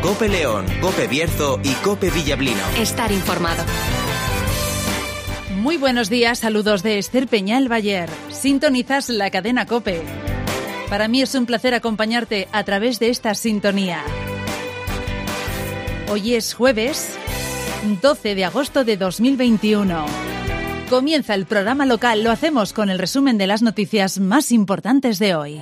COPE León, COPE Bierzo y COPE Villablino. Estar informado. Muy buenos días, saludos de Esther Peñal Bayer. Sintonizas la cadena COPE. Para mí es un placer acompañarte a través de esta sintonía. Hoy es jueves 12 de agosto de 2021. Comienza el programa local, lo hacemos con el resumen de las noticias más importantes de hoy.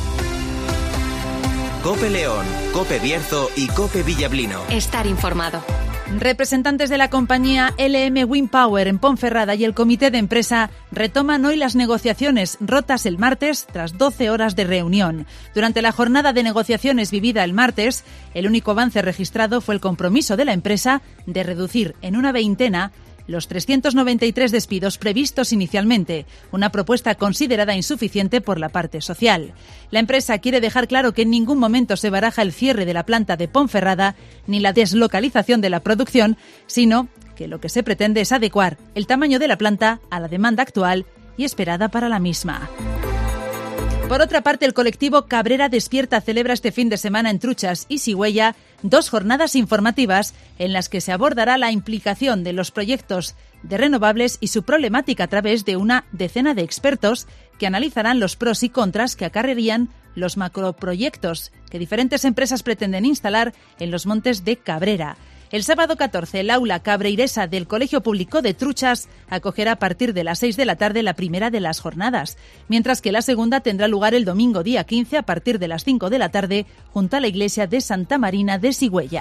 COPE León, COPE Bierzo y COPE Villablino. Estar informado. Representantes de la compañía LM Wind Power en Ponferrada y el comité de empresa retoman hoy las negociaciones rotas el martes tras 12 horas de reunión. Durante la jornada de negociaciones vivida el martes, el único avance registrado fue el compromiso de la empresa de reducir en una veintena los 393 despidos previstos inicialmente, una propuesta considerada insuficiente por la parte social. La empresa quiere dejar claro que en ningún momento se baraja el cierre de la planta de Ponferrada ni la deslocalización de la producción, sino que lo que se pretende es adecuar el tamaño de la planta a la demanda actual y esperada para la misma. Por otra parte, el colectivo Cabrera Despierta celebra este fin de semana en Truchas y Sigüella 2 jornadas informativas en las que se abordará la implicación de los proyectos de renovables y su problemática a través de una decena de expertos que analizarán los pros y contras que acarrearían los macroproyectos que diferentes empresas pretenden instalar en los montes de Cabrera. El sábado 14, el aula cabreiresa del Colegio Público de Truchas acogerá a partir de las 6 de la tarde la primera de las jornadas, mientras que la segunda tendrá lugar el domingo día 15 a partir de las 5 de la tarde junto a la iglesia de Santa Marina de Sigüella.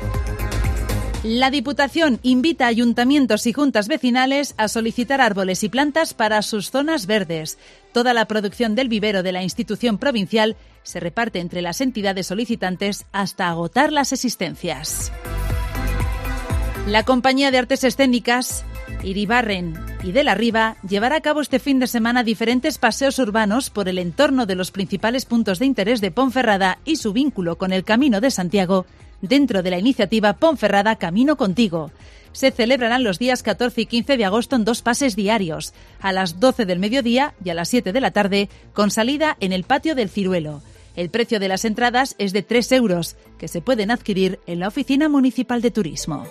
La Diputación invita a ayuntamientos y juntas vecinales a solicitar árboles y plantas para sus zonas verdes. Toda la producción del vivero de la institución provincial se reparte entre las entidades solicitantes hasta agotar las existencias. La compañía de artes escénicas Iribarren y de la Riva llevará a cabo este fin de semana diferentes paseos urbanos por el entorno de los principales puntos de interés de Ponferrada y su vínculo con el Camino de Santiago dentro de la iniciativa Ponferrada Camino Contigo. Se celebrarán los días 14 y 15 de agosto en 2 pases diarios, a las 12 del mediodía y a las 7 de la tarde, con salida en el patio del Ciruelo. El precio de las entradas es de 3 euros, que se pueden adquirir en la Oficina Municipal de Turismo.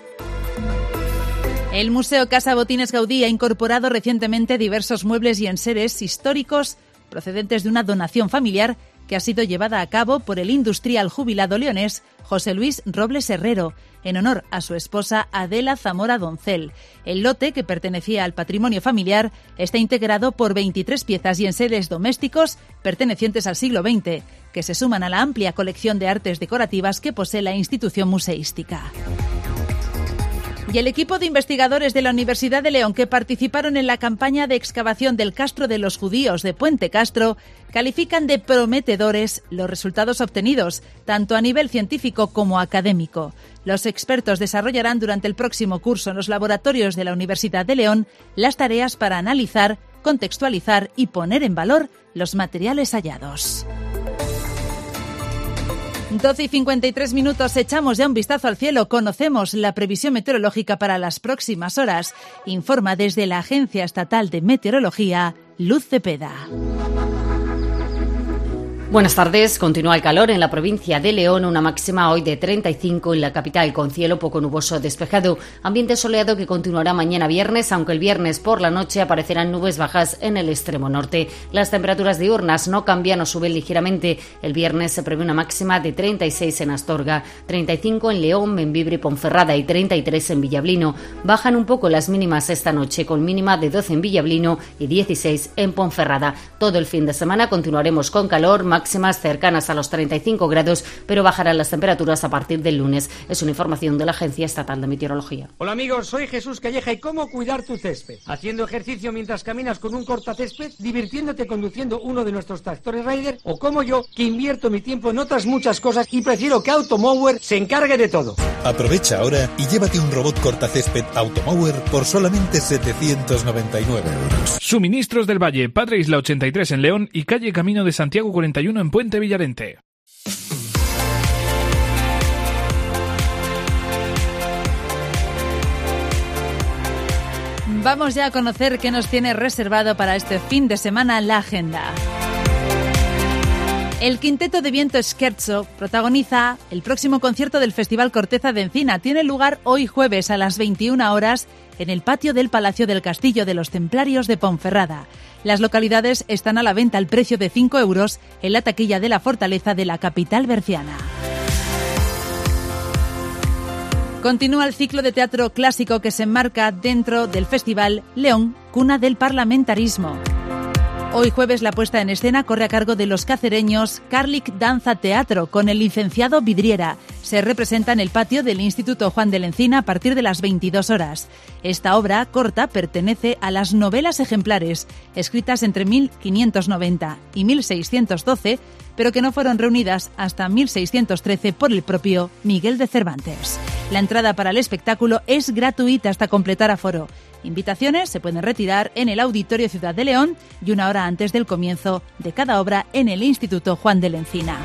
El Museo Casa Botines Gaudí ha incorporado recientemente diversos muebles y enseres históricos procedentes de una donación familiar que ha sido llevada a cabo por el industrial jubilado leonés José Luis Robles Herrero, en honor a su esposa Adela Zamora Doncel. El lote, que pertenecía al patrimonio familiar, está integrado por 23 piezas y enseres domésticos pertenecientes al siglo XX, que se suman a la amplia colección de artes decorativas que posee la institución museística. Y el equipo de investigadores de la Universidad de León que participaron en la campaña de excavación del Castro de los Judíos de Puente Castro califican de prometedores los resultados obtenidos, tanto a nivel científico como académico. Los expertos desarrollarán durante el próximo curso en los laboratorios de la Universidad de León las tareas para analizar, contextualizar y poner en valor los materiales hallados. 12 y 53 minutos, echamos ya un vistazo al cielo, conocemos la previsión meteorológica para las próximas horas. Informa desde la Agencia Estatal de Meteorología, Luz Cepeda. Buenas tardes. Continúa el calor en la provincia de León, una máxima hoy de 35 en la capital, con cielo poco nuboso despejado. Ambiente soleado que continuará mañana viernes, aunque el viernes por la noche aparecerán nubes bajas en el extremo norte. Las temperaturas diurnas no cambian o suben ligeramente. El viernes se prevé una máxima de 36 en Astorga, 35 en León, Bembibre y Ponferrada y 33 en Villablino. Bajan un poco las mínimas esta noche, con mínima de 12 en Villablino y 16 en Ponferrada. Todo el fin de semana continuaremos con calor, máximas cercanas a los 35 grados, pero bajarán las temperaturas a partir del lunes. Es una información de la Agencia Estatal de Meteorología. Hola amigos, soy Jesús Calleja y ¿cómo cuidar tu césped? Haciendo ejercicio mientras caminas con un cortacésped, divirtiéndote conduciendo uno de nuestros tractores Raider, o como yo, que invierto mi tiempo en otras muchas cosas y prefiero que Automower se encargue de todo. Aprovecha ahora y llévate un robot cortacésped Automower por solamente 799 euros. Suministros del Valle, Padre Isla 83 en León y calle Camino de Santiago 41 en Puente Villarente. Vamos ya a conocer qué nos tiene reservado para este fin de semana la agenda. El Quinteto de Viento Scherzo protagoniza el próximo concierto del Festival Corteza de Encina. Tiene lugar hoy jueves a las 21 horas en el patio del Palacio del Castillo de los Templarios de Ponferrada. Las localidades están a la venta al precio de 5 euros en la taquilla de la Fortaleza de la capital berciana. Continúa el ciclo de teatro clásico que se enmarca dentro del Festival León, cuna del parlamentarismo. Hoy jueves la puesta en escena corre a cargo de los cacereños Carlic Danza Teatro con el licenciado Vidriera. Se representa en el patio del Instituto Juan de la Encina a partir de las 22 horas. Esta obra corta pertenece a las novelas ejemplares, escritas entre 1590 y 1612, pero que no fueron reunidas hasta 1613 por el propio Miguel de Cervantes. La entrada para el espectáculo es gratuita hasta completar aforo. Invitaciones se pueden retirar en el Auditorio Ciudad de León y una hora antes del comienzo de cada obra en el Instituto Juan de la Encina.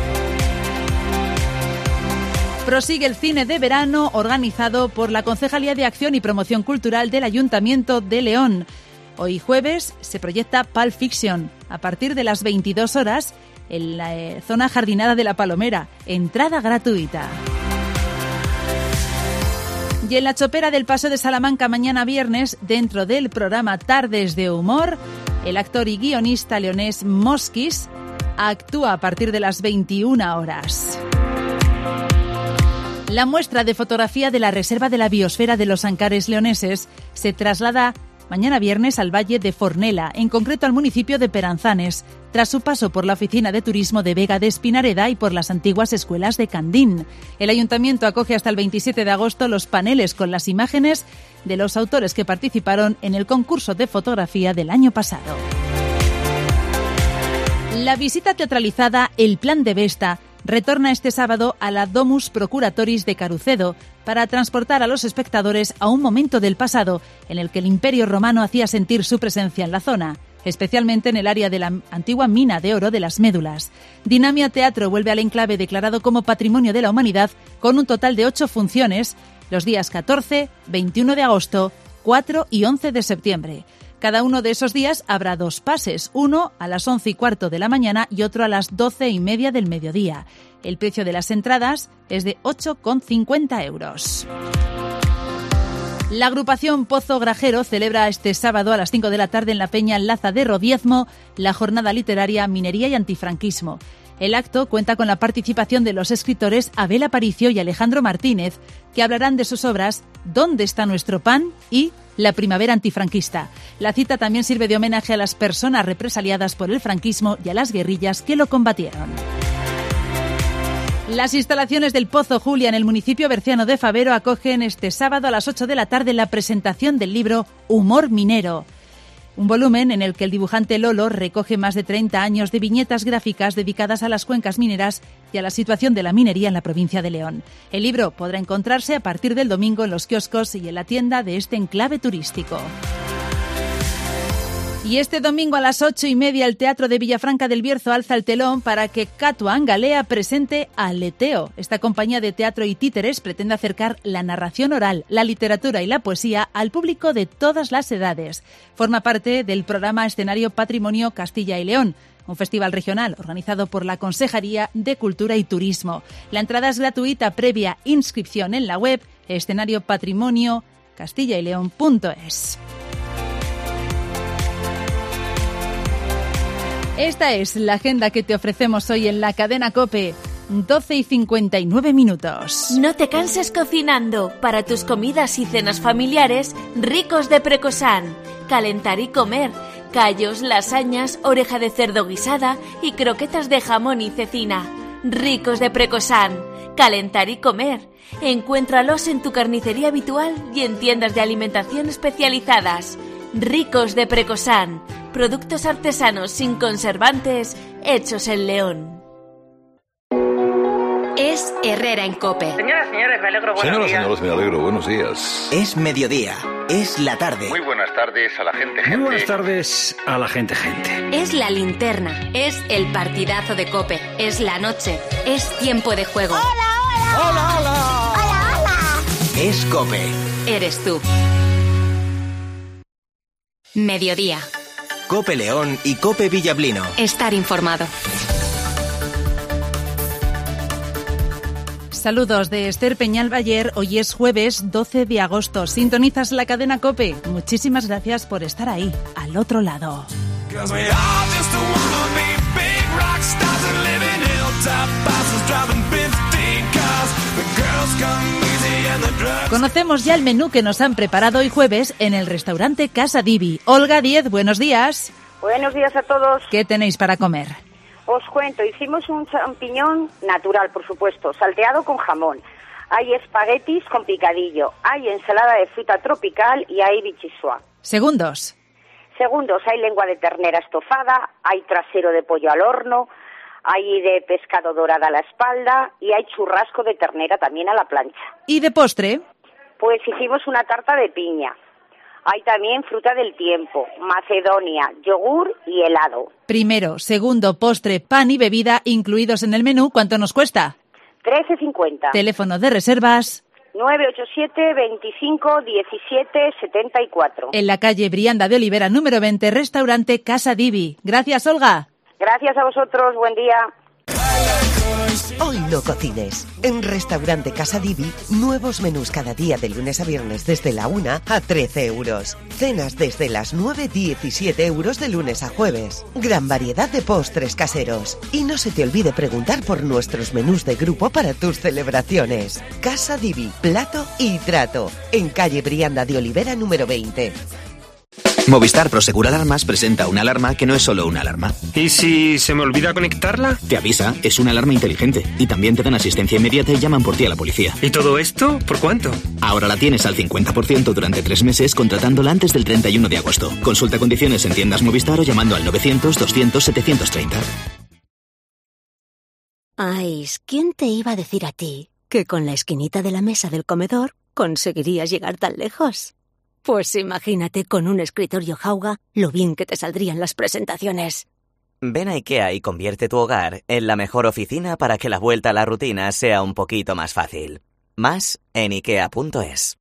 Prosigue el cine de verano organizado por la Concejalía de Acción y Promoción Cultural del Ayuntamiento de León. Hoy jueves se proyecta Pulp Fiction a partir de las 22 horas en la zona jardinada de La Palomera. Entrada gratuita. Y en la Chopera del Paso de Salamanca mañana viernes, dentro del programa Tardes de Humor, el actor y guionista leonés Mosquis actúa a partir de las 21 horas. La muestra de fotografía de la Reserva de la Biosfera de los Ancares leoneses se traslada mañana viernes al Valle de Fornela, en concreto al municipio de Peranzanes, tras su paso por la Oficina de Turismo de Vega de Espinareda y por las antiguas escuelas de Candín. El ayuntamiento acoge hasta el 27 de agosto los paneles con las imágenes de los autores que participaron en el concurso de fotografía del año pasado. La visita teatralizada El Plan de Vesta retorna este sábado a la Domus Procuratoris de Carucedo para transportar a los espectadores a un momento del pasado en el que el Imperio Romano hacía sentir su presencia en la zona, especialmente en el área de la antigua mina de oro de las Médulas. Dinamia Teatro vuelve al enclave declarado como Patrimonio de la Humanidad con un total de 8 funciones los días 14, 21 de agosto, 4 y 11 de septiembre. Cada uno de esos días habrá 2 pases, uno a las 11:15 de la mañana y otro a las 12:30 del mediodía. El precio de las entradas es de 8,50 euros. La agrupación Pozo Grajero celebra este sábado a las 5 de la tarde en la Peña Laza de Rodiezmo la jornada literaria Minería y Antifranquismo. El acto cuenta con la participación de los escritores Abel Aparicio y Alejandro Martínez, que hablarán de sus obras ¿Dónde está nuestro pan? Y La primavera antifranquista. La cita también sirve de homenaje a las personas represaliadas por el franquismo y a las guerrillas que lo combatieron. Las instalaciones del Pozo Julia en el municipio berciano de Favero acogen este sábado a las 8 de la tarde la presentación del libro Humor Minero. Un volumen en el que el dibujante Lolo recoge más de 30 años de viñetas gráficas dedicadas a las cuencas mineras y a la situación de la minería en la provincia de León. El libro podrá encontrarse a partir del domingo en los kioscos y en la tienda de este enclave turístico. Y este domingo a las 8:30 el Teatro de Villafranca del Bierzo alza el telón para que Catua Angalea presente Aleteo. Esta compañía de teatro y títeres pretende acercar la narración oral, la literatura y la poesía al público de todas las edades. Forma parte del programa Escenario Patrimonio Castilla y León, un festival regional organizado por la Consejería de Cultura y Turismo. La entrada es gratuita previa inscripción en la web escenariopatrimoniocastillaileón.es. Esta es la agenda que te ofrecemos hoy en la cadena COPE. 12:59. No te canses cocinando. Para tus comidas y cenas familiares, Ricos de Precosán. Calentar y comer. Callos, lasañas, oreja de cerdo guisada y croquetas de jamón y cecina. Ricos de Precosán. Calentar y comer. Encuéntralos en tu carnicería habitual y en tiendas de alimentación especializadas. Ricos de Precosán. Productos artesanos sin conservantes, hechos en León. Es Herrera en COPE. Señoras, señores, me alegro, buenos días. Señoras, me alegro, buenos días. Es mediodía, es la tarde. Muy buenas tardes a la gente. Muy buenas tardes a la gente. Es la linterna, es el partidazo de COPE, es la noche, es tiempo de juego. ¡Hola, hola! ¡Hola, hola! ¡Hola, hola! Es COPE. Eres tú. Mediodía. COPE León y COPE Villablino. Estar informado. Saludos de Esther Peñalbayer. Hoy es jueves 12 de agosto. Sintonizas la cadena COPE. Muchísimas gracias por estar ahí, al otro lado. Conocemos ya el menú que nos han preparado hoy jueves en el restaurante Casa Divi. Olga Díez, buenos días. Buenos días a todos. ¿Qué tenéis para comer? Os cuento, hicimos un champiñón natural, por supuesto, salteado con jamón. Hay espaguetis con picadillo, hay ensalada de fruta tropical y hay bichisua. Segundos, hay lengua de ternera estofada, hay trasero de pollo al horno, hay de pescado dorada a la espalda y hay churrasco de ternera también a la plancha. ¿Y de postre? Pues hicimos una tarta de piña. Hay también fruta del tiempo, macedonia, yogur y helado. Primero, segundo, postre, pan y bebida incluidos en el menú. ¿Cuánto nos cuesta? 13,50. Teléfono de reservas 987 25 17 74. En la calle Brianda de Olivera, número 20, restaurante Casa Divi. Gracias, Olga. Gracias a vosotros, buen día. Hoy no cocines. En Restaurante Casa Divi, nuevos menús cada día de lunes a viernes desde la 1 a 13 euros. Cenas desde las 9, 17 euros de lunes a jueves. Gran variedad de postres caseros. Y no se te olvide preguntar por nuestros menús de grupo para tus celebraciones. Casa Divi, plato y trato. En calle Brianda de Olivera, número 20. Movistar Prosegur Alarmas presenta una alarma que no es solo una alarma. ¿Y si se me olvida conectarla? Te avisa, es una alarma inteligente. Y también te dan asistencia inmediata y llaman por ti a la policía. ¿Y todo esto? ¿Por cuánto? Ahora la tienes al 50% durante 3 meses contratándola antes del 31 de agosto. Consulta condiciones en tiendas Movistar o llamando al 900 200 730. Ay, ¿quién te iba a decir a ti que con la esquinita de la mesa del comedor conseguirías llegar tan lejos? Pues imagínate con un escritorio Jauga lo bien que te saldrían las presentaciones. Ven a IKEA y convierte tu hogar en la mejor oficina para que la vuelta a la rutina sea un poquito más fácil. Más en IKEA.es.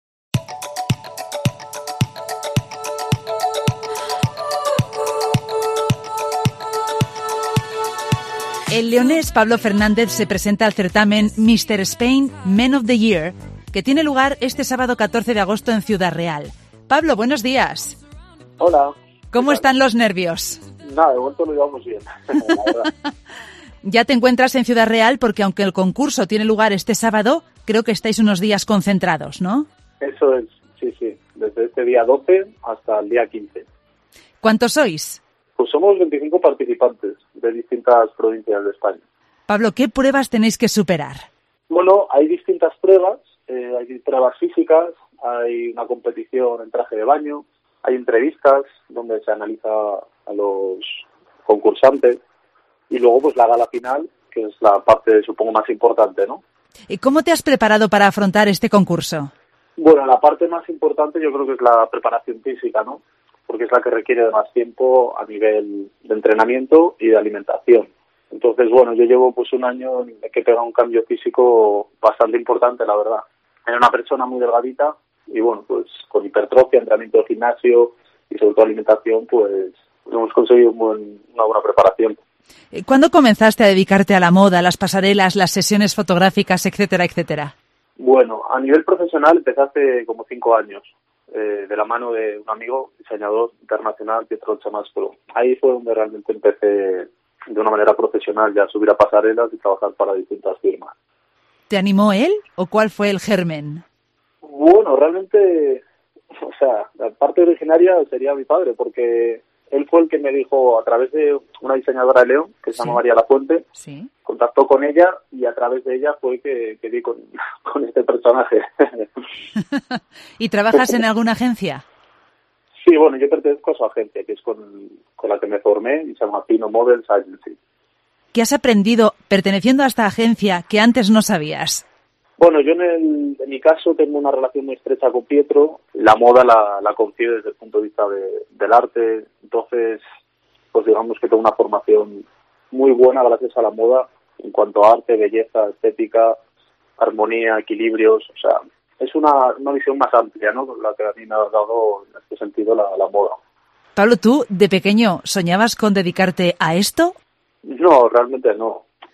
El leonés Pablo Fernández se presenta al certamen Mr. Spain Men of the Year, que tiene lugar este sábado 14 de agosto en Ciudad Real. Pablo, buenos días. Hola. ¿Cómo están los nervios? Nada, de momento lo llevamos bien, la verdad. Ya te encuentras en Ciudad Real porque aunque el concurso tiene lugar este sábado, creo que estáis unos días concentrados, ¿no? Eso es, sí. Desde este día 12 hasta el día 15. ¿Cuántos sois? Pues somos 25 participantes de distintas provincias de España. Pablo, ¿qué pruebas tenéis que superar? Bueno, hay distintas pruebas. Hay pruebas físicas, hay una competición en traje de baño, hay entrevistas donde se analiza a los concursantes y luego pues la gala final, que es la parte supongo más importante, ¿no? ¿Y cómo te has preparado para afrontar este concurso? Bueno, la parte más importante yo creo que es la preparación física, ¿no? Porque es la que requiere de más tiempo a nivel de entrenamiento y de alimentación. Entonces, bueno, yo llevo pues un año en que he pegado un cambio físico bastante importante, la verdad. Era una persona muy delgadita y, bueno, pues con hipertrofia, entrenamiento de gimnasio y sobre todo alimentación, pues hemos conseguido una buena preparación. ¿Cuándo comenzaste a dedicarte a la moda, las pasarelas, las sesiones fotográficas, etcétera, etcétera? Bueno, a nivel profesional empecé hace como 5 años, de la mano de un amigo, diseñador internacional, Pietro Chamastro. Ahí fue donde realmente empecé de una manera profesional ya a subir a pasarelas y trabajar para distintas firmas. ¿Te animó él o cuál fue el germen? Bueno, realmente, o sea, la parte originaria sería mi padre, porque él fue el que me dijo, a través de una diseñadora de León, que se llama María Lafuente, contactó con ella y a través de ella fue que di con este personaje. ¿Y trabajas en alguna agencia? Sí, bueno, yo pertenezco a su agencia, que es con la que me formé, y se llama Pino Models Agency. ¿Qué has aprendido perteneciendo a esta agencia que antes no sabías? Bueno, yo en mi caso tengo una relación muy estrecha con Pietro. La moda la concibe desde el punto de vista del arte. Entonces, pues digamos que tengo una formación muy buena gracias a la moda en cuanto a arte, belleza, estética, armonía, equilibrios. O sea, es una visión más amplia, ¿no? La que a mí me ha dado en este sentido la moda. Pablo, ¿tú de pequeño soñabas con dedicarte a esto? No, realmente no.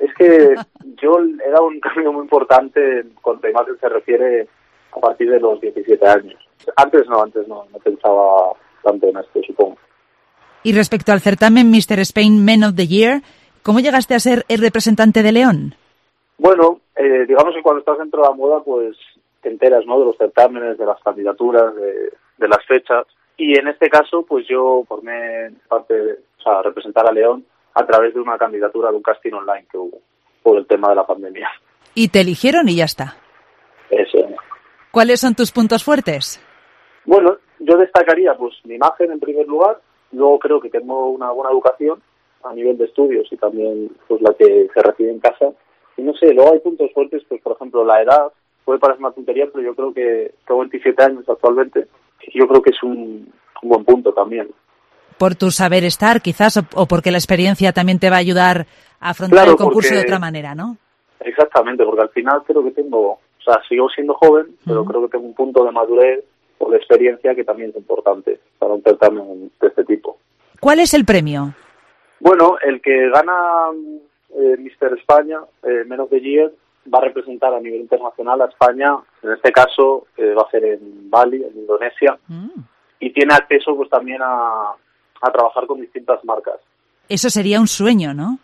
Es que yo he dado un cambio muy importante cuanto a imagen se refiere a partir de los 17 años. Antes no pensaba tanto en esto, supongo. Y respecto al certamen Mr. Spain Men of the Year, ¿cómo llegaste a ser el representante de León? Bueno, digamos que cuando estás dentro de la moda, pues te enteras, ¿no?, de los certámenes, de las candidaturas, de las fechas. Y en este caso, pues yo formé parte, representar a León a través de una candidatura de un casting online que hubo por el tema de la pandemia. Y te eligieron y ya está. Eso. ¿Cuáles son tus puntos fuertes? Bueno, yo destacaría pues mi imagen en primer lugar. Luego creo que tengo una buena educación a nivel de estudios y también pues la que se recibe en casa. Y no sé, luego hay puntos fuertes, pues por ejemplo la edad. Puede parecer una tontería, pero yo creo que tengo 27 años actualmente. Y yo creo que es un buen punto también. Por tu saber estar, quizás, o porque la experiencia también te va a ayudar a afrontar el concurso de otra manera, ¿no? Exactamente, porque al final creo que tengo, sigo siendo joven, pero creo que tengo un punto de madurez o de experiencia que también es importante para un certamen de este tipo. ¿Cuál es el premio? Bueno, el que gana Mr. España, Men of the Year, va a representar a nivel internacional a España. En este caso va a ser en Bali, en Indonesia, y tiene acceso pues también a trabajar con distintas marcas. Eso sería un sueño, ¿no?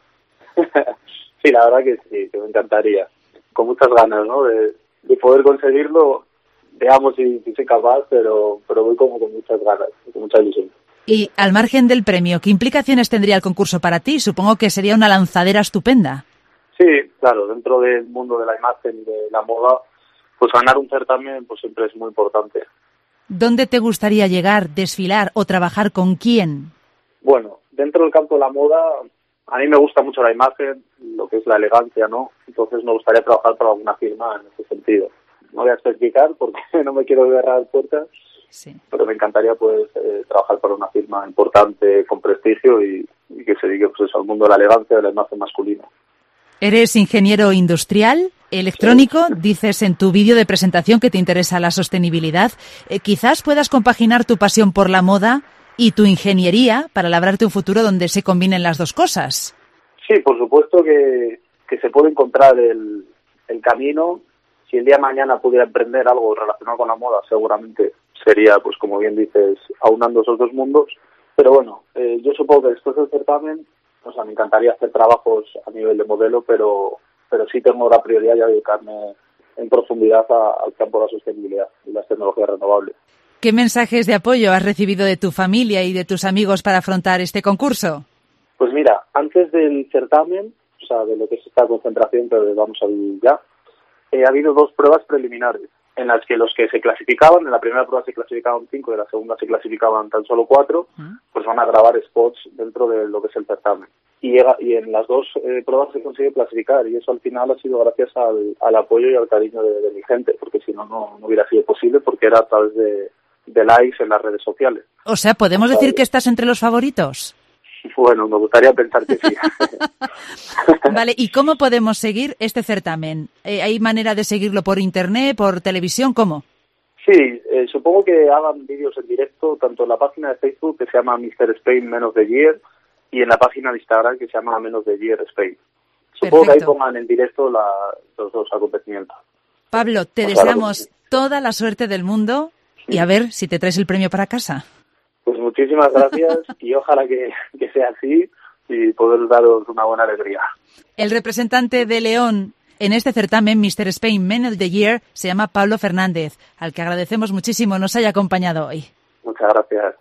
Sí, la verdad que sí, que me encantaría. Con muchas ganas, ¿no?, de poder conseguirlo. Veamos si soy capaz, pero voy como con muchas ganas, con mucha ilusión. Y al margen del premio, ¿qué implicaciones tendría el concurso para ti? Supongo que sería una lanzadera estupenda. Sí, claro, dentro del mundo de la imagen, de la moda, pues ganar un certamen pues siempre es muy importante. ¿Dónde te gustaría llegar, desfilar o trabajar con quién? Bueno, dentro del campo de la moda, a mí me gusta mucho la imagen, lo que es la elegancia, ¿no? Entonces me gustaría trabajar para alguna firma en ese sentido. No voy a especificar porque no me quiero cerrar puertas, sí, pero me encantaría pues trabajar para una firma importante, con prestigio y que se dedique pues, al mundo de la elegancia, de la imagen masculina. Eres ingeniero industrial, electrónico, sí. Dices en tu vídeo de presentación que te interesa la sostenibilidad. Quizás puedas compaginar tu pasión por la moda y tu ingeniería para labrarte un futuro donde se combinen las dos cosas. Sí, por supuesto que se puede encontrar el camino. Si el día de mañana pudiera emprender algo relacionado con la moda, seguramente sería, pues como bien dices, aunando esos dos mundos. Pero bueno, yo supongo que después del certamen, me encantaría hacer trabajos a nivel de modelo, pero sí tengo la prioridad ya de dedicarme en profundidad al campo de la sostenibilidad y las tecnologías renovables. ¿Qué mensajes de apoyo has recibido de tu familia y de tus amigos para afrontar este concurso? Pues mira, antes del certamen, de lo que es esta concentración que vamos a vivir ya, ha habido 2 pruebas preliminares en las que los que se clasificaban, en la primera prueba se clasificaban 5 y en la segunda se clasificaban tan solo 4, pues van a grabar spots dentro de lo que es el certamen. Y en las 2 pruebas se consigue clasificar y eso al final ha sido gracias al apoyo y al cariño de mi gente, porque si no hubiera sido posible porque era a través de likes en las redes sociales. O sea, ¿podemos decir que estás entre los favoritos? Bueno, me gustaría pensar que sí. Vale, ¿y cómo podemos seguir este certamen? ¿Hay manera de seguirlo por internet, por televisión? ¿Cómo? Sí, supongo que hagan vídeos en directo, tanto en la página de Facebook, que se llama Mr. Spain Men of the Year, y en la página de Instagram, que se llama Men of the Year Spain. Supongo que ahí pongan en directo los 2 acontecimientos. Pablo, te deseamos toda la suerte del mundo y a ver si te traes el premio para casa. Pues muchísimas gracias y ojalá que sea así y poder daros una buena alegría. El representante de León en este certamen, Mr. Spain Men of the Year, se llama Pablo Fernández, al que agradecemos muchísimo nos haya acompañado hoy. Muchas gracias.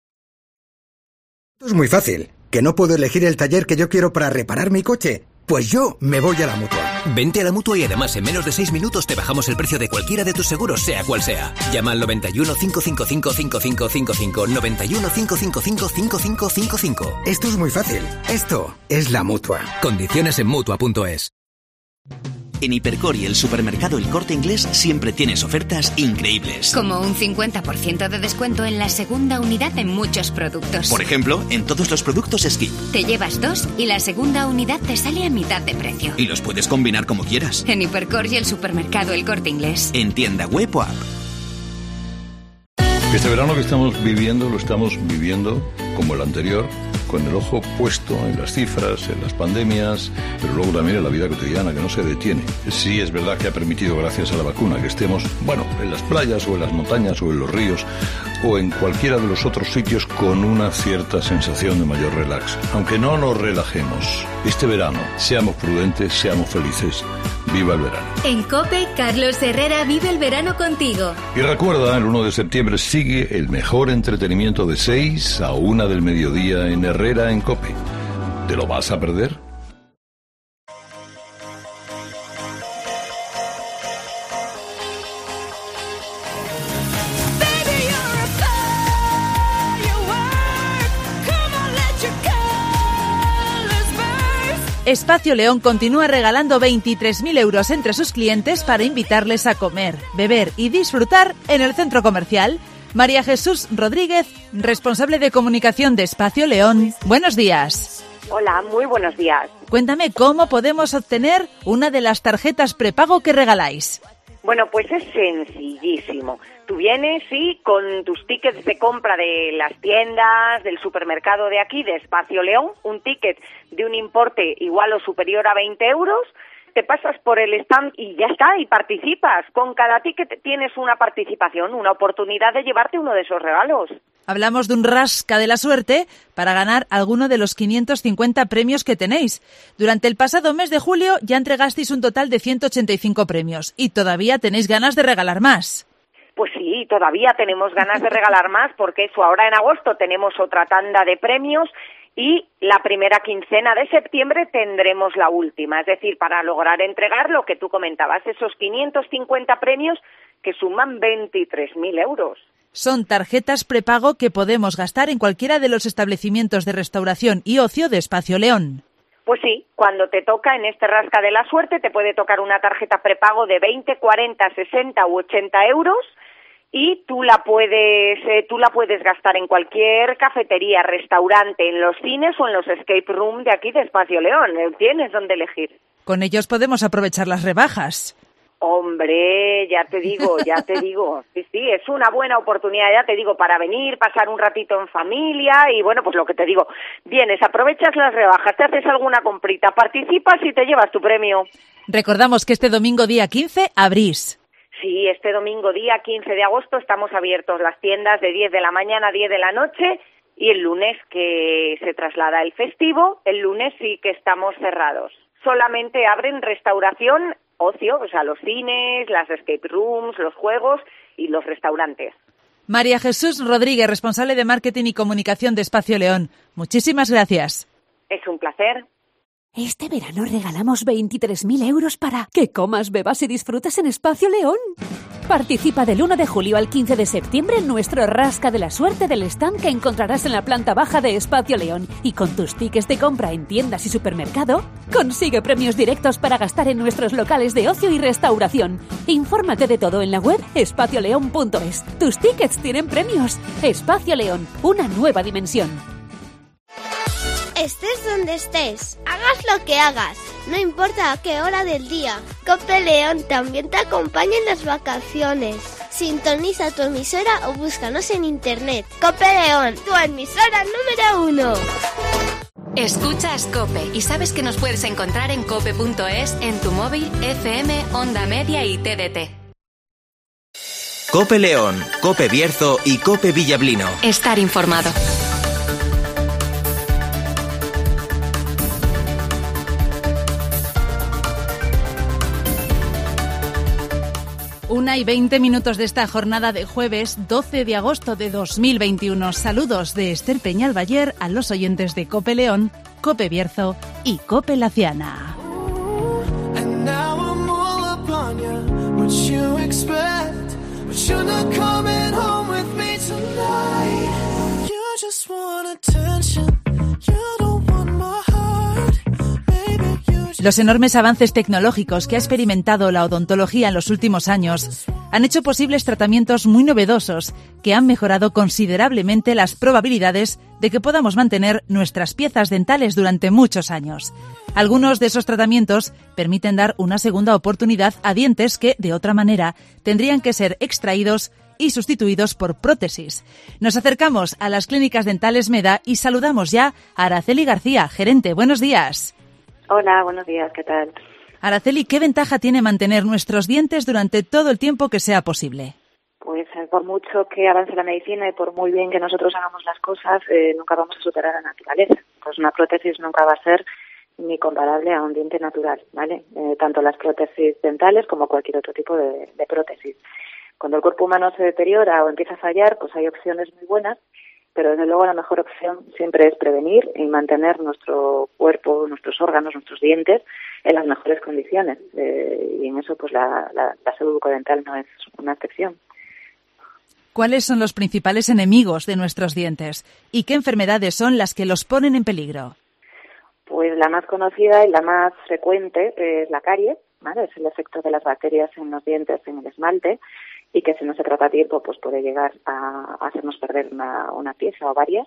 Es muy fácil. ¿Que no puedo elegir el taller que yo quiero para reparar mi coche? Pues yo me voy a la Mutua. Vente a la Mutua y además en menos de 6 minutos te bajamos el precio de cualquiera de tus seguros, sea cual sea. Llama al 91 555 5555. 91 555 5555. Esto es muy fácil. Esto es la Mutua. Condiciones en Mutua.es. En Hipercor y el supermercado El Corte Inglés siempre tienes ofertas increíbles. Como un 50% de descuento en la segunda unidad en muchos productos. Por ejemplo, en todos los productos Skip. Te llevas 2 y la segunda unidad te sale a mitad de precio. Y los puedes combinar como quieras. En Hipercor y el supermercado El Corte Inglés. En tienda web o app. Este verano que estamos viviendo, lo estamos viviendo, como el anterior, con el ojo puesto en las cifras, en las pandemias, pero luego también en la vida cotidiana, que no se detiene. Sí es verdad que ha permitido, gracias a la vacuna, que estemos, en las playas o en las montañas o en los ríos o en cualquiera de los otros sitios con una cierta sensación de mayor relax. Aunque no nos relajemos. Este verano, seamos prudentes, seamos felices. ¡Viva el verano! En COPE, Carlos Herrera vive el verano contigo. Y recuerda, el 1 de septiembre sigue el mejor entretenimiento de 6 a 1 del mediodía en Herrera en COPE. ¿Te lo vas a perder? Espacio León continúa regalando 23.000 euros entre sus clientes para invitarles a comer, beber y disfrutar en el centro comercial. María Jesús Rodríguez, responsable de comunicación de Espacio León. Buenos días. Hola, muy buenos días. Cuéntame cómo podemos obtener una de las tarjetas prepago que regaláis. Bueno, pues es sencillísimo. Tú vienes y con tus tickets de compra de las tiendas, del supermercado de aquí, de Espacio León, un ticket de un importe igual o superior a 20 euros, te pasas por el stand y ya está, y participas. Con cada ticket tienes una participación, una oportunidad de llevarte uno de esos regalos. Hablamos de un rasca de la suerte para ganar alguno de los 550 premios que tenéis. Durante el pasado mes de julio ya entregasteis un total de 185 premios y todavía tenéis ganas de regalar más. Pues sí, todavía tenemos ganas de regalar más porque eso, ahora en agosto tenemos otra tanda de premios y la primera quincena de septiembre tendremos la última. Es decir, para lograr entregar lo que tú comentabas, esos 550 premios que suman 23.000 euros. Son tarjetas prepago que podemos gastar en cualquiera de los establecimientos de restauración y ocio de Espacio León. Pues sí, cuando te toca en este rasca de la suerte te puede tocar una tarjeta prepago de 20, 40, 60 u 80 euros y tú la puedes gastar en cualquier cafetería, restaurante, en los cines o en los escape room de aquí de Espacio León. Tienes donde elegir. Con ellos podemos aprovechar las rebajas. Hombre, ya te digo. Sí, es una buena oportunidad, ya te digo, para venir, pasar un ratito en familia y bueno, pues lo que te digo, vienes, aprovechas las rebajas, te haces alguna comprita, participas y te llevas tu premio. Recordamos que este domingo día 15 abrís. Sí, este domingo día 15 de agosto estamos abiertos las tiendas de 10 de la mañana a 10 de la noche y el lunes que se traslada el festivo, el lunes sí que estamos cerrados. Solamente abren restauración, ocio, o sea, los cines, las escape rooms, los juegos y los restaurantes. María Jesús Rodríguez, responsable de marketing y comunicación de Espacio León. Muchísimas gracias. Es un placer. Este verano regalamos 23.000 euros para que comas, bebas y disfrutes en Espacio León. Participa del 1 de julio al 15 de septiembre en nuestro Rasca de la Suerte del stand que encontrarás en la planta baja de Espacio León. Y con tus tickets de compra en tiendas y supermercado, consigue premios directos para gastar en nuestros locales de ocio y restauración. Infórmate de todo en la web espacioleon.es. Tus tickets tienen premios. Espacio León, una nueva dimensión. Estés donde estés, hagas lo que hagas, no importa a qué hora del día. COPE León también te acompaña en las vacaciones. Sintoniza tu emisora o búscanos en internet. COPE León, tu emisora número 1. Escuchas COPE y sabes que nos puedes encontrar en cope.es, en tu móvil, FM, Onda Media y TDT. COPE León, COPE Bierzo y COPE Villablino. Estar informado. 1:20 de esta jornada de jueves 12 de agosto de 2021. Saludos de Esther Peñalbayer a los oyentes de COPE León, COPE Bierzo y COPE Laciana. Los enormes avances tecnológicos que ha experimentado la odontología en los últimos años han hecho posibles tratamientos muy novedosos que han mejorado considerablemente las probabilidades de que podamos mantener nuestras piezas dentales durante muchos años. Algunos de esos tratamientos permiten dar una segunda oportunidad a dientes que, de otra manera, tendrían que ser extraídos y sustituidos por prótesis. Nos acercamos a las clínicas dentales Meda y saludamos ya a Araceli García, gerente. Buenos días. Hola, buenos días, ¿qué tal? Araceli, ¿qué ventaja tiene mantener nuestros dientes durante todo el tiempo que sea posible? Pues por mucho que avance la medicina y por muy bien que nosotros hagamos las cosas, nunca vamos a superar a la naturaleza. Pues una prótesis nunca va a ser ni comparable a un diente natural, ¿vale? Tanto las prótesis dentales como cualquier otro tipo de prótesis. Cuando el cuerpo humano se deteriora o empieza a fallar, pues hay opciones muy buenas, pero desde luego la mejor opción siempre es prevenir y mantener nuestro cuerpo, nuestros órganos, nuestros dientes en las mejores condiciones. Y en eso pues la salud bucodental no es una excepción. ¿Cuáles son los principales enemigos de nuestros dientes? ¿Y qué enfermedades son las que los ponen en peligro? Pues la más conocida y la más frecuente es la caries, ¿vale? Es el efecto de las bacterias en los dientes, en el esmalte, y que si no se trata a tiempo pues puede llegar a hacernos perder una pieza o varias.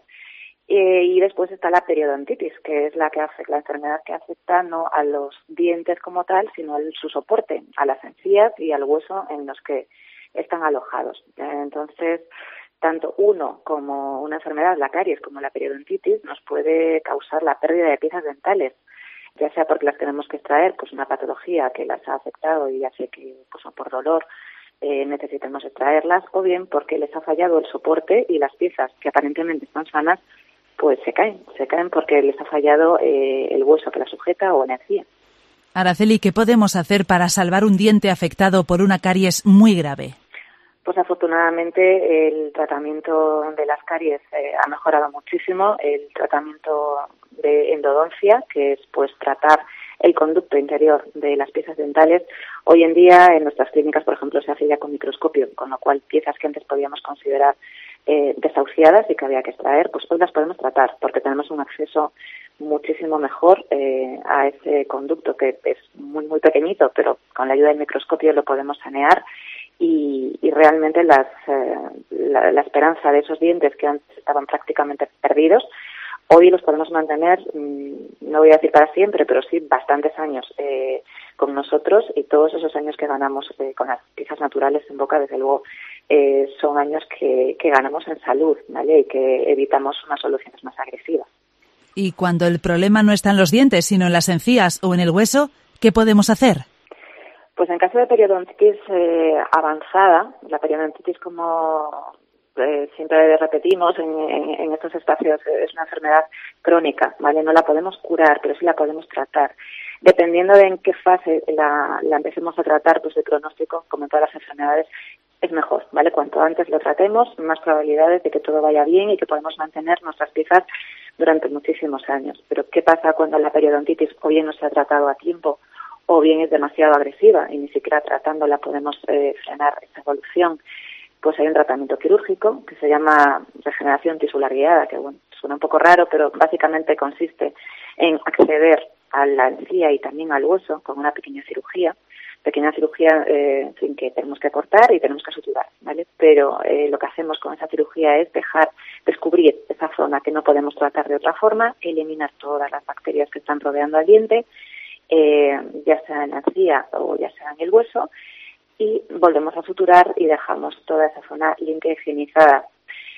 Y después está la periodontitis, que es la enfermedad que afecta no a los dientes como tal, sino a su soporte, a las encías y al hueso en los que están alojados. Entonces, tanto uno como una enfermedad, la caries, como la periodontitis, nos puede causar la pérdida de piezas dentales, ya sea porque las tenemos que extraer, pues una patología que las ha afectado y hace que, pues por dolor, necesitemos extraerlas, o bien porque les ha fallado el soporte y las piezas que aparentemente están sanas, pues se caen porque les ha fallado el hueso que las sujeta o energía. Araceli, ¿qué podemos hacer para salvar un diente afectado por una caries muy grave? Pues afortunadamente el tratamiento de las caries ha mejorado muchísimo. El tratamiento de endodoncia, que es pues tratar el conducto interior de las piezas dentales, hoy en día en nuestras clínicas, por ejemplo, se hace ya con microscopio, con lo cual piezas que antes podíamos considerar desahuciadas y que había que extraer, pues hoy las podemos tratar porque tenemos un acceso muchísimo mejor a ese conducto que es muy muy pequeñito, pero con la ayuda del microscopio lo podemos sanear y realmente la esperanza de esos dientes que antes estaban prácticamente perdidos, hoy los podemos mantener, no voy a decir para siempre, pero sí bastantes años con nosotros, y todos esos años que ganamos con las piezas naturales en boca, desde luego, son años que ganamos en salud, ¿vale? Y que evitamos unas soluciones más agresivas. Y cuando el problema no está en los dientes, sino en las encías o en el hueso, ¿qué podemos hacer? Pues en caso de periodontitis avanzada, la periodontitis, como siempre repetimos en estos espacios, es una enfermedad crónica, ¿vale? No la podemos curar, pero sí la podemos tratar. Dependiendo de en qué fase la empecemos a tratar, pues el pronóstico, como en todas las enfermedades, es mejor, ¿vale? Cuanto antes lo tratemos, más probabilidades de que todo vaya bien y que podamos mantener nuestras piezas durante muchísimos años. Pero ¿qué pasa cuando la periodontitis o bien no se ha tratado a tiempo o bien es demasiado agresiva y ni siquiera tratándola podemos frenar esa evolución? Pues hay un tratamiento quirúrgico que se llama regeneración tisular guiada, que bueno, suena un poco raro, pero básicamente consiste en acceder a la encía y también al hueso con una pequeña cirugía sin que tenemos que cortar y tenemos que suturar, ¿vale? Pero lo que hacemos con esa cirugía es descubrir esa zona que no podemos tratar de otra forma, eliminar todas las bacterias que están rodeando al diente, ya sea en la encía o ya sea en el hueso, y volvemos a suturar y dejamos toda esa zona limpia y higienizada.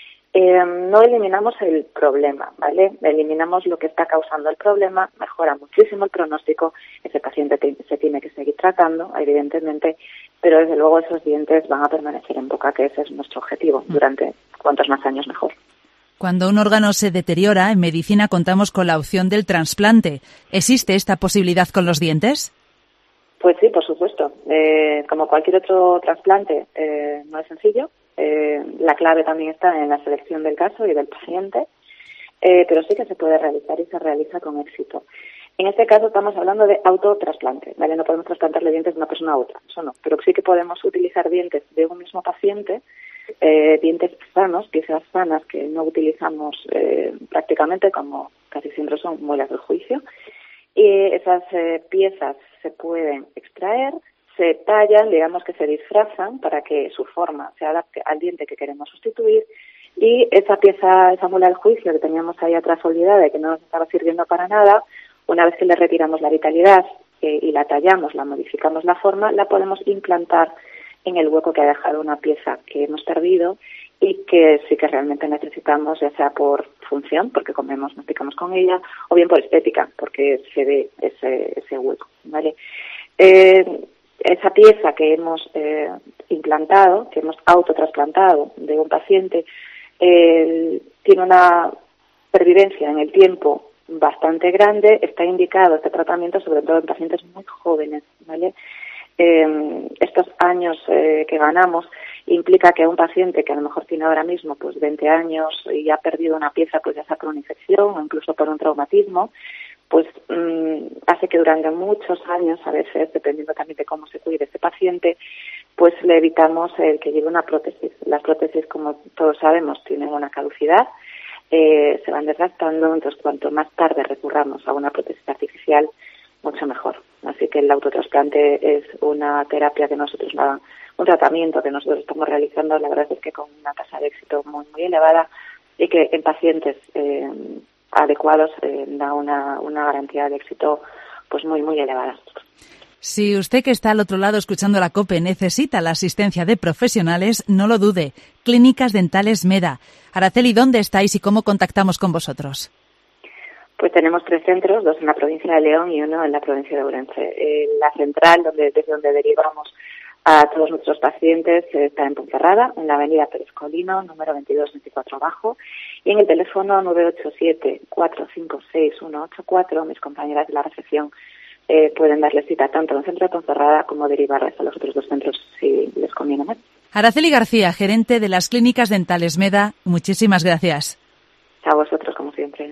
No eliminamos el problema, ¿vale? Eliminamos lo que está causando el problema, mejora muchísimo el pronóstico, ese paciente se tiene que seguir tratando, evidentemente, pero desde luego esos dientes van a permanecer en boca, que ese es nuestro objetivo, durante cuantos más años mejor. Cuando un órgano se deteriora, en medicina contamos con la opción del trasplante. ¿Existe esta posibilidad con los dientes? Pues sí, por supuesto. Como cualquier otro trasplante, no es sencillo. La clave también está en la selección del caso y del paciente, pero sí que se puede realizar y se realiza con éxito. En este caso estamos hablando de autotrasplante, ¿vale? No podemos trasplantarle dientes de una persona a otra, eso no, pero sí que podemos utilizar dientes de un mismo paciente, dientes sanos, piezas sanas que no utilizamos prácticamente, como casi siempre son muelas del juicio, y esas piezas se pueden extraer, se tallan, digamos que se disfrazan para que su forma se adapte al diente que queremos sustituir, y esa pieza, esa muela del juicio que teníamos ahí atrás olvidada y que no nos estaba sirviendo para nada, una vez que le retiramos la vitalidad y la tallamos, la modificamos la forma, la podemos implantar en el hueco que ha dejado una pieza que hemos perdido y que sí que realmente necesitamos, ya sea por función, porque comemos, masticamos con ella, o bien por estética, porque se ve ese hueco, ¿vale? Esa pieza que hemos implantado, que hemos autotrasplantado de un paciente, tiene una pervivencia en el tiempo bastante grande. Está indicado este tratamiento sobre todo en pacientes muy jóvenes, ¿vale? Estos años que ganamos implica que un paciente que a lo mejor tiene ahora mismo pues 20 años y ha perdido una pieza, pues ya sea por una infección o incluso por un traumatismo, pues hace que durante muchos años, a veces, dependiendo también de cómo se cuide este paciente, pues le evitamos el que lleve una prótesis. Las prótesis, como todos sabemos, tienen una caducidad, se van desgastando, entonces cuanto más tarde recurramos a una prótesis artificial, mucho mejor. Así que el autotrasplante es una terapia que nosotros, un tratamiento que nosotros estamos realizando, la verdad es que con una tasa de éxito muy, muy elevada y que en pacientes adecuados da una garantía de éxito pues muy, muy elevada. Si usted que está al otro lado escuchando la COPE necesita la asistencia de profesionales, no lo dude. Clínicas Dentales Meda. Araceli, ¿dónde estáis y cómo contactamos con vosotros? Pues tenemos 3 centros, 2 en la provincia de León y 1 en la provincia de Ourense. La central, desde donde derivamos a todos nuestros pacientes, está en Ponferrada, en la avenida Pérez Colino, número 2224 abajo, y en el teléfono 987-456-184, mis compañeras de la recepción pueden darles cita tanto en el centro de Ponferrada como derivarles a los otros 2 centros si les conviene más. Araceli García, gerente de las Clínicas Dentales Meda, muchísimas gracias. A vosotros, como siempre.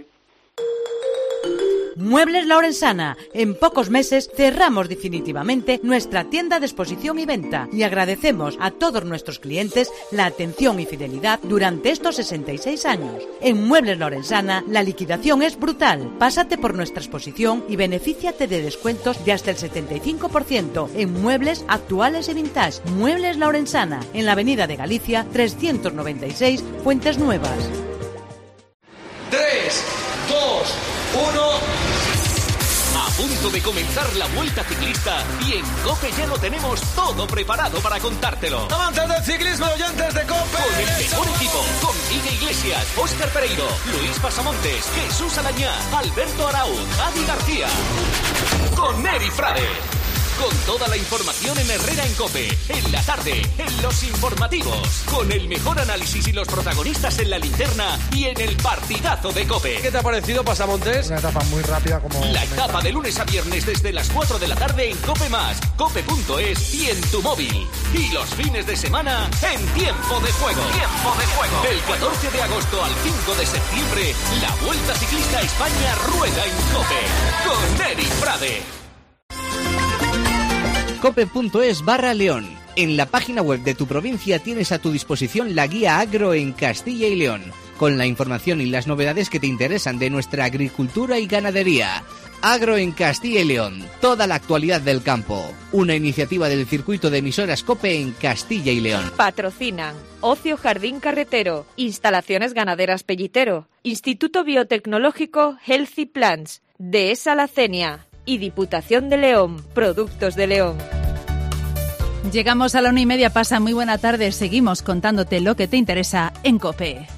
Muebles La Orensana. En pocos meses cerramos definitivamente nuestra tienda de exposición y venta y agradecemos a todos nuestros clientes la atención y fidelidad durante estos 66 años. En Muebles La Orensana la liquidación es brutal. Pásate por nuestra exposición y benefíciate de descuentos de hasta el 75% en muebles actuales y vintage. Muebles La Orensana, en la avenida de Galicia 396, Fuentes Nuevas. 3, 2, 1... A punto de comenzar la Vuelta Ciclista y en COPE ya lo tenemos todo preparado para contártelo. Amantes del ciclismo, oyentes de COPE. Con el mejor equipo, con Miguel Iglesias, Óscar Pereiro, Luis Pasamontes, Jesús Alañá, Alberto Arauz, Adi García. Con Eri Frade. Con toda la información en Herrera en COPE, en la tarde, en los informativos, con el mejor análisis y los protagonistas en la linterna y en el partidazo de COPE. ¿Qué te ha parecido, Pasamontes? Una etapa muy rápida como... La etapa de lunes a viernes desde las 4 de la tarde en COPE+, cope.es y en tu móvil. Y los fines de semana en Tiempo de Juego. Tiempo de Juego. Del 14 de agosto al 5 de septiembre, la Vuelta Ciclista a España rueda en COPE. Con Eri Frade. cope.es/León. En la página web de tu provincia tienes a tu disposición la guía agro en Castilla y León, con la información y las novedades que te interesan de nuestra agricultura y ganadería. Agro en Castilla y León, toda la actualidad del campo. Una iniciativa del circuito de emisoras COPE en Castilla y León. Patrocinan Ocio Jardín Carretero, Instalaciones Ganaderas Pellitero, Instituto Biotecnológico Healthy Plants, Dehesa La Cenia y Diputación de León, Productos de León. Llegamos a la 1:30, pasa muy buena tarde, seguimos contándote lo que te interesa en COPE.